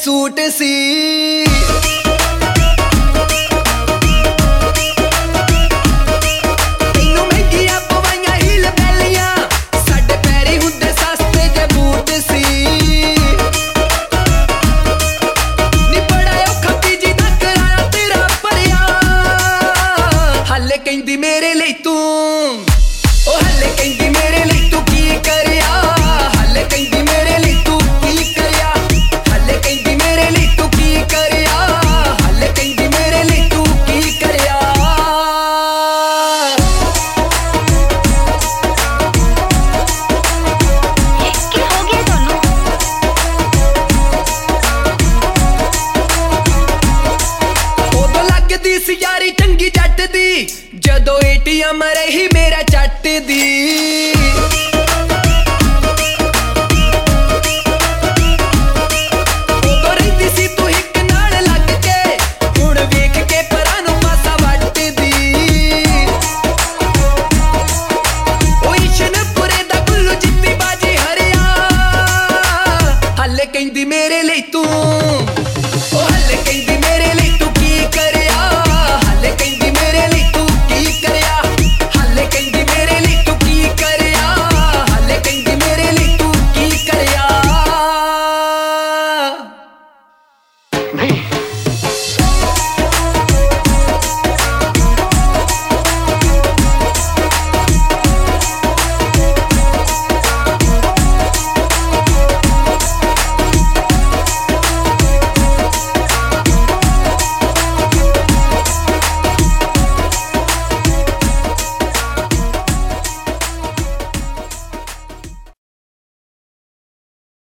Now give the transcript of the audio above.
Suit सी। कहंदी मेरे लिए तू ओ हले कहंदी मेरे लिए तू की करया, हले कहंदी मेरे लिए तू की करया, हले कहंदी मेरे लिए तू की करया, हले कहंदी मेरे लिए तू की करया। क्या हो गया दोनों? उदों लगदी सी यारी चंगी जट दी, जदों एटीएम रही मेरा चट दी। उदों रहिंदी सी तू हिक नाल लग के, हुण वेख के परां नूं पासा वट दी। ओ इशनपुरे दा गुल्लू जित्ती बाजी हरिया, हले कहंदी मेरे लिए तू ओ हले कहंदी मेरे लिए तू की करया, हले कहंदी मेरे लिए तू की करया, हले कहंदी मेरे लिए तू की करया, हले कहंदी मेरे लिए तू की करया।